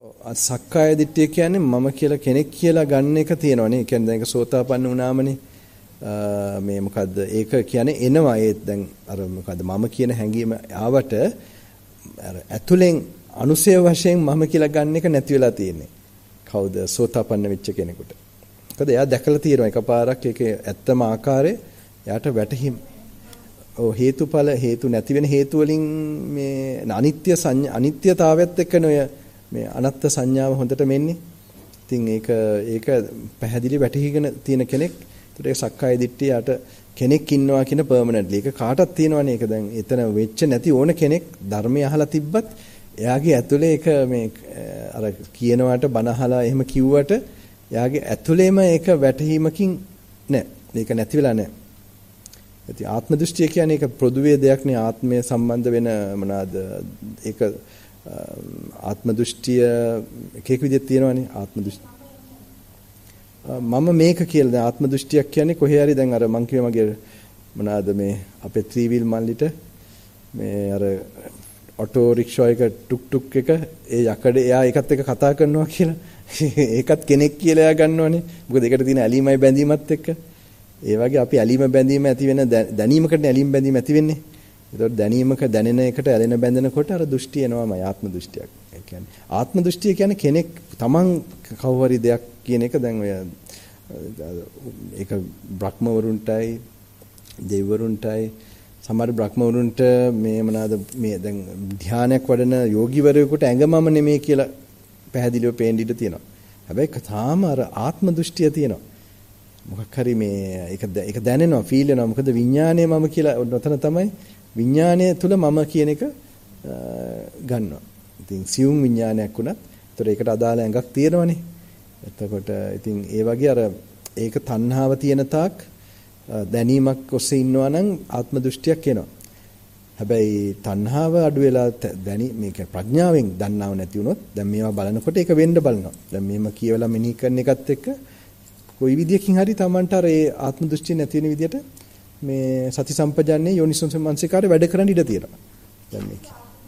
සක්කාය දිට්ඨිය කියන්නේ මම කියලා කෙනෙක් කියලා ගන්න එක තියෙනවනේ. ඒ කියන්නේ දැන් ඒක සෝතාපන්න වුණාමනේ. මේ මොකද්ද? ඒක කියන්නේ එනවා ඒ දැන් අර මොකද්ද මම කියන හැඟීම ආවට අර ඇතුලෙන් අනුසය වශයෙන් මම කියලා ගන්න එක නැති වෙලා තියෙන්නේ. කවුද? සෝතාපන්න වෙච්ච කෙනෙකුට. මොකද එයා දැකලා තියෙනවා එකපාරක් ඒකේ ඇත්තම ආකාරය එයාට වැටහිම්. ඔව් හේතුඵල හේතු නැති වෙන හේතු වලින් මේ අනිත්‍යතාවයත් එක්කනේ මේ අනත්ත් සංඥාව හොඳට මෙන්නේ. ඉතින් ඒක පැහැදිලි වැටහිගෙන තියෙන කෙනෙක්. ඒතර ඒ සක්කාය දිට්ඨියට කෙනෙක් ඉන්නවා කියන පර්මනන්ට්ලි. ඒක කාටවත් තියෙනවනේ. ඒක දැන් එතන වෙච්ච නැති ඕන කෙනෙක් ධර්මය අහලා තිබ්බත් එයාගේ ඇතුලේ ඒක මේ අර කියනවාට බණ අහලා එහෙම කිව්වට එයාගේ ඇතුලේම ඒක වැටහීමකින් නෑ. ඒක නැති වෙලා නෑ. ඉතින් ආත්ම දෘෂ්ටිය කියන්නේ ඒක පොදුවේ දෙයක් නේ. ආත්මය සම්බන්ධ වෙන මොනවාද ඒක ආත්ම දෘෂ්ටිය එක එක විදිහට තියෙනවානේ. ආත්ම දෘෂ්ටි මම මේක කියලා දැන් ආත්ම දෘෂ්ටියක් කියන්නේ කොහේ හරි දැන් අර මං කිව්වා මගේ මොනවාද මේ අපේ ත්‍රිවිල් මල්ලිට මේ අර ඔටෝ රික්ෂා එක ටුක් ටුක් එක ඒ යකඩ එයා ඒකත් එක්ක කතා කරනවා කියලා ඒකත් කෙනෙක් කියලා එයා ගන්නවනේ. මොකද ඒකට තියෙන ඇලීමයි බැඳීමත් එක්ක ඒ වගේ අපි ඇලීම බැඳීම ඇති වෙන දැනීමකට ඇලීම බැඳීම ඇති වෙන්නේ. ඒතකොට දැනීමක දැනෙන එකට ඇලෙන බැඳෙනකොට අර දෘෂ්ටි එනවාමයි ආත්ම දෘෂ්ටියක්. ඒ කියන්නේ ආත්ම දෘෂ්ටිය කියන්නේ කෙනෙක් තමන් කවවරි දෙයක් කියන එක දැන් ඔය ඒක බ්‍රහ්මවරුන්ටයි දෙවිවරුන්ටයි සමහර බ්‍රහ්මවරුන්ට මේ මොනවාද මේ දැන් ධානයක් වඩන යෝගිවරයෙකුට ඇඟමම නෙමෙයි කියලා පැහැදිලිව පේන්න ඉඩ තියෙනවා. හැබැයි තාම අර ආත්ම දෘෂ්ටිය තියෙනවා. මොකක් හරි මේ ඒක දැනෙනවා ෆීල් වෙනවා. මොකද විඥානය මම කියලා ඔතන තමයි විඥානය තුල මම කියන එක ගන්නවා. ඉතින් සියුම් විඥානයක් වුණත් ඒතර ඒකට අදාළ ඇඟක් තියෙනවනේ. එතකොට ඉතින් ඒ වගේ අර ඒක තණ්හාව තියෙන තාක් දැනීමක් ඔස්සේ ඉන්නවා නම් ආත්ම දෘෂ්ටියක් එනවා. හැබැයි තණ්හාව අඩු වෙලා මේක ප්‍රඥාවෙන් දන්නව නැති වුණොත් දැන් මේවා බලනකොට ඒක වෙන්න බලනවා. දැන් මේම කියවලා මෙනෙහි කරන එකත් එක්ක කොයි විදියකින් හරි Tamanට අර ඒ ආත්ම දෘෂ්ටි නැති වෙන විදියට මේ සති සම්පජාන්නේ යෝනිසෝංස මනසිකාරය වැඩ කරන්න ඉඩ තියෙනවා. දැන් මේක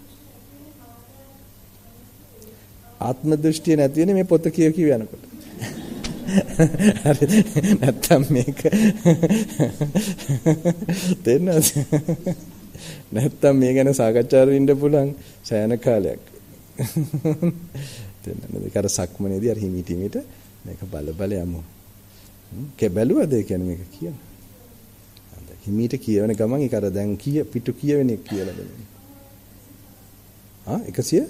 ආත්ම දෘෂ්ටිය නැති වෙන්නේ මේ පොත කියව යනකොට. හරි නැත්තම් මේක තේරෙනවද? නැත්තම් මේ ගැන සාකච්ඡා කරමින් ඉන්න පුළුවන් සෑහෙන කාලයක්. තේරෙනවද? ඒක අර සක්මනේදී අර හිමිටිමිට මේක බල යමු. බැලුවද ඒ කියන්නේ මේක කියන. හිමීට කියවන ගමන් ඒක අර දැන් පිටු කියවෙන එක කියලා බලන්න. 100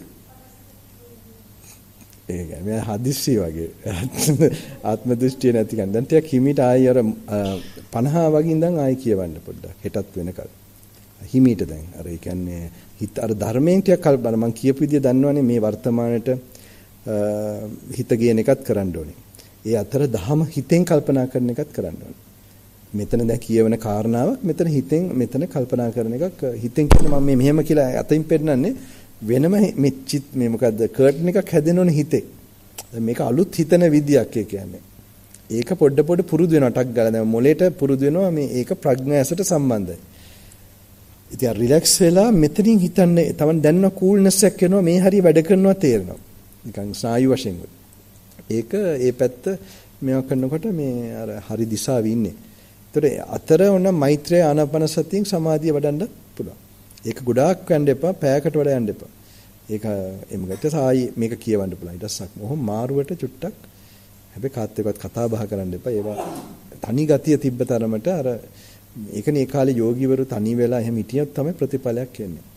ඒක මේ හදිස්සි වගේ ආත්ම දෘෂ්ටිය නැති කන් දැන් ටික හිමීට ආයි අර 50 වගේ ඉඳන් ආයි කියවන්න පොඩ්ඩක් හෙටත් වෙනකල් හිමීට දැන් අර ඒ කියන්නේ හිත අර ධර්මයෙන් ටිකක් කල්පනා මම කියපු විදිය දන්නවනේ මේ වර්තමානයේ හිත ගේන එකත් කරන්න ඕනේ. ඒ අතර දහම හිතෙන් කල්පනා කරන එකත් කරන්න ඕනේ. මෙතන දැන් කියවන කාරණාවක් මෙතන හිතෙන් මෙතන කල්පනා කරන එකක් හිතෙන් කියන මම මේ මෙහෙම කියලා අතින් පෙන්නන්නේ වෙනම මේ මොකද්ද කර්ටන් එකක් හැදෙනෝනේ හිතේ. මේක අලුත් හිතන විදියක් ඒ කියන්නේ. ඒක පොඩ පුරුදු වෙනවා ටක් ගාලා දැන් මොලේට පුරුදු වෙනවා මේ ඒක ප්‍රඥාසට සම්බන්ධයි. ඉතින් රිලැක්ස් වෙලා මෙතනින් හිතන්නේ තමන් දැනන කූල්නස් එකක් එනවා මේ හරිය වැඩ කරනවා තේරෙනවා. නිකන් ස්නායු වශයෙන්. ඒක ඒ පැත්ත මේවා කරනකොට මේ අර හරි දිශාවේ ඉන්නේ. ඒතර අතර ඔන්න මෛත්‍රී ආනාපාන සතියෙන් සමාධිය වඩන්න පුළුවන්. ඒක ගොඩාක් යන්න එපා, පැයකට වඩා යන්න එපා. ඒක එමුගට සායි මේක කියවන්න පුළුවන්. ඊට පස්සක් මොහොම මාරුවට චුට්ටක්. හැබැයි කාත් එක්කවත් කතා බහ කරන්න එපා. ඒවා තනි ගතිය තිබ්බ තරමට අර ඒකනේ ඒ කාලේ යෝගීවරු තනි වෙලා එහෙම හිටියොත් තමයි ප්‍රතිඵලයක් එන්නේ.